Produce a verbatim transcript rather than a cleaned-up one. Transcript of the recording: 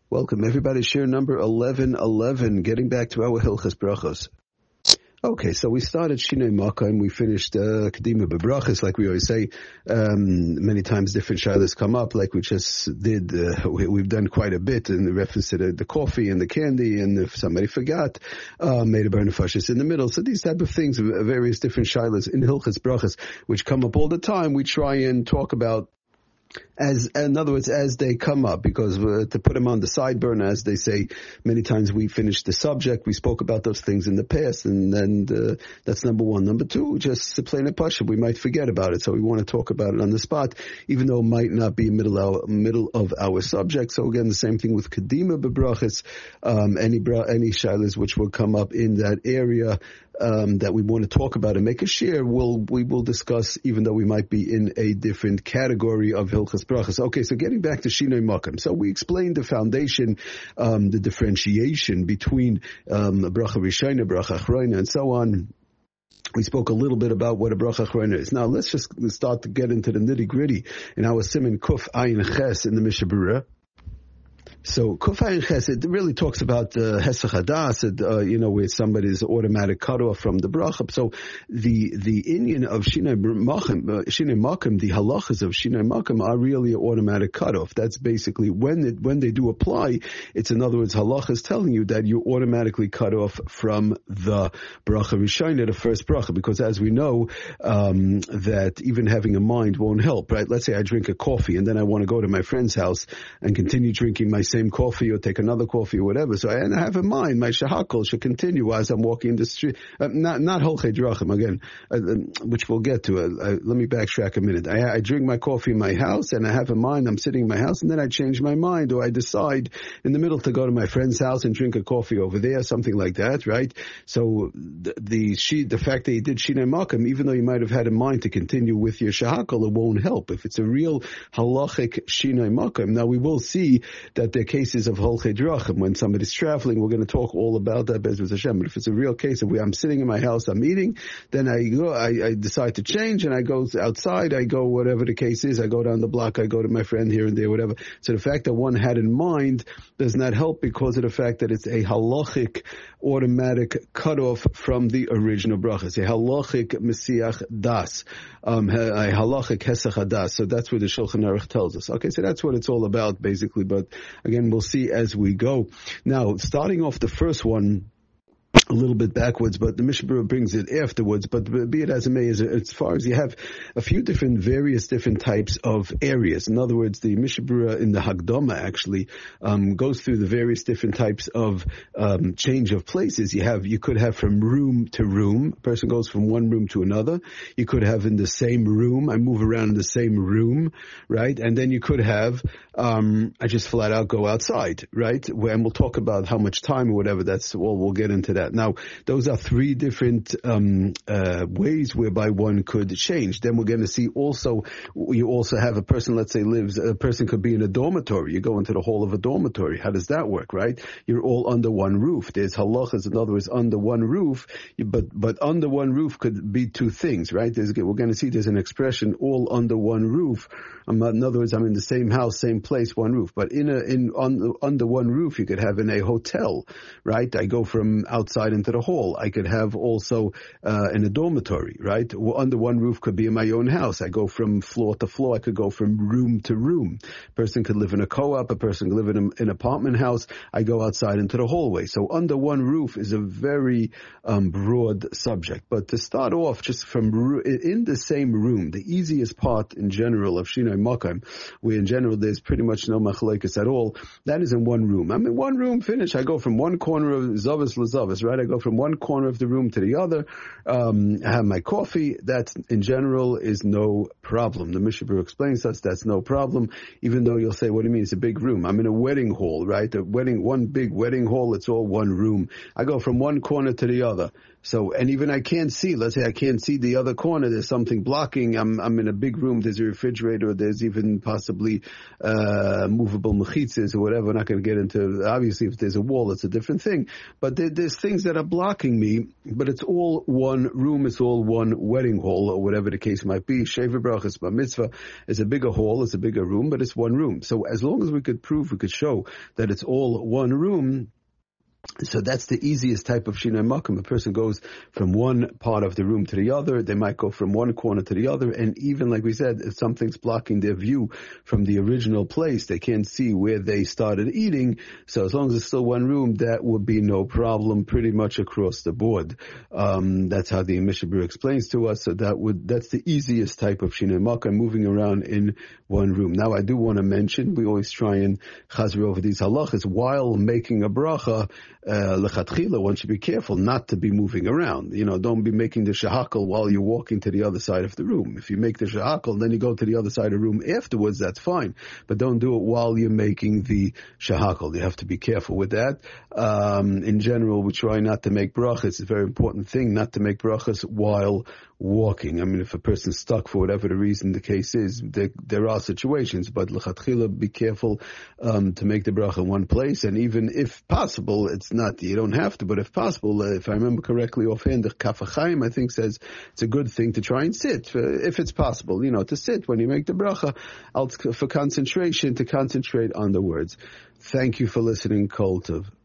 Welcome, everybody. Share number eleven eleven, getting back to our Hilchas Brachos. Okay, so we started Shinei Makom, we finished uh, Kedima Bebrachos, like we always say. Um, many times different shilas come up, like we just did. Uh, we, we've done quite a bit in the reference to the, the coffee and the candy, and if somebody forgot, uh, made a burn of fashis in the middle. So these type of things, various different shilas in Hilchas Brachos, which come up all the time, we try and talk about as, in other words, as they come up, because uh, to put them on the side burner, as they say, many times we finish the subject, we spoke about those things in the past, and then uh, that's number one. Number two, just to plain a pasha, we might forget about it, so we want to talk about it on the spot, even though it might not be middle our, middle of our subject. So again, the same thing with Kedima Bebrachos, um, any bra, any shilas which will come up in that area, Um, that we want to talk about and make a share, we'll, we will discuss, even though we might be in a different category of Hilchas Brachos. Okay, so getting back to Shinei Makom. So we explained the foundation, um, the differentiation between um, Bracha Rishona, Bracha Achrona, and so on. We spoke a little bit about what a Bracha Achrona is. Now let's just start to get into the nitty gritty in our Siman Kuf Ayin Ches in the Mishnah Berurah. So, Kufay Chesed really talks about uh, Hesach Hadas, uh, you know, where somebody's automatic cutoff from the bracha. So, the the Inyan of Shinei Makom, uh, Shinei Makom, the halachas of Shinei Makom are really an automatic cutoff. That's basically when it, when they do apply, it's in other words, halachas telling you that you automatically cut off from the bracha Rishona, the first bracha, because as we know, um, that even having a mind won't help, right? Let's say I drink a coffee and then I want to go to my friend's house and continue drinking my same coffee or take another coffee or whatever. So I, and I have in mind my shahakol should continue as I'm walking in the street. Uh, not not holchei drachim again, uh, which we'll get to. Uh, uh, let me backtrack a minute. I, I drink my coffee in my house and I have in mind I'm sitting in my house, and then I change my mind, or I decide in the middle to go to my friend's house and drink a coffee over there, something like that, right? So the the, she, the fact that you did Shinei Makom, even though you might have had in mind to continue with your shahakol, it won't help. If it's a real halachic Shinei Makom, now we will see that there are cases of holchei drachim when somebody's traveling. We're going to talk all about that, Bezrat Hashem. But if it's a real case of where I'm sitting in my house, I'm eating, then I go, I, I decide to change, and I go outside, I go whatever the case is, I go down the block, I go to my friend here and there, whatever. So the fact that one had in mind does not help because of the fact that it's a halachic automatic cutoff from the original bracha. It's a halachic mesiach das, um, a halachic hesach hadas. So that's what the Shulchan Aruch tells us. Okay, so that's what it's all about basically, but again, we'll see as we go. Now, starting off the first one, a little bit backwards, but the Mishnah Berurah brings it afterwards. But be it as it may, as, as far as you have a few different, various different types of areas. In other words, the Mishnah Berurah in the Hagdama actually um, goes through the various different types of um, change of places. You have, you could have from room to room. A person goes from one room to another. You could have in the same room. I move around in the same room, right? And then you could have, um, I just flat out go outside, right? And we'll talk about how much time or whatever. That's well, we'll get into that. Now, those are three different um, uh, ways whereby one could change. Then we're going to see also, you also have a person, let's say, lives, a person could be in a dormitory. You go into the hall of a dormitory. How does that work, right? You're all under one roof. There's halachas, in other words, under one roof, but but under one roof could be two things, right? There's, we're going to see there's an expression, all under one roof. I'm not, in other words, I'm in the same house, same place, one roof. But in a, in on, under one roof, you could have in a hotel, right? I go from outside into the hall. I could have also uh, in a dormitory, right? Under one roof could be in my own house. I go from floor to floor. I could go from room to room. A person could live in a co-op. A person could live in a, an apartment house. I go outside into the hallway. So under one roof is a very um, broad subject. But to start off, just from in the same room, the easiest part in general of Shinei Makom, where in general there's pretty much no machlokes at all, that is in one room. I'm in one room, finish. I go from one corner of Zavas Lazavas, right? I go from one corner of the room to the other. Um, I have my coffee. That, in general, is no problem. The Mishnah Berurah explains that that's no problem, even though you'll say, what do you mean? It's a big room. I'm in a wedding hall, right? A wedding, one big wedding hall. It's all one room. I go from one corner to the other. So, and even I can't see, let's say I can't see the other corner, there's something blocking, I'm I'm in a big room, there's a refrigerator, there's even possibly uh movable mechitzas or whatever. We're not going to get into, obviously if there's a wall, it's a different thing. But there, there's things that are blocking me, but it's all one room, it's all one wedding hall, or whatever the case might be. Shever Brachas Bar Mitzvah is a bigger hall, it's a bigger room, but it's one room. So as long as we could prove, we could show that it's all one room, so that's the easiest type of Shinoi Makom. A person goes from one part of the room to the other. They might go from one corner to the other. And even, like we said, if something's blocking their view from the original place, they can't see where they started eating. So as long as it's still one room, that would be no problem pretty much across the board. Um, that's how the Mishabur explains to us. So that would, that's the easiest type of Shinoi Makom, moving around in one room. Now I do want to mention, we always try and chazir over these halachas while making a bracha. Uh, lechatchila, one should be careful not to be moving around. You know, don't be making the shahakal while you're walking to the other side of the room. If you make the shahakal and then you go to the other side of the room afterwards, that's fine. But don't do it while you're making the shahakal. You have to be careful with that. Um, in general, we try not to make brachas. It's a very important thing not to make brachas while walking. I mean, if a person's stuck for whatever the reason the case is, there, there are situations, but lechatchila, be careful um, to make the bracha in one place. And even if possible, it's not, you don't have to, but if possible, uh, if I remember correctly offhand, the Kaf HaChaim, I think, says it's a good thing to try and sit, uh, if it's possible, you know, to sit when you make the bracha, for concentration, to concentrate on the words. Thank you for listening, Kol Tov.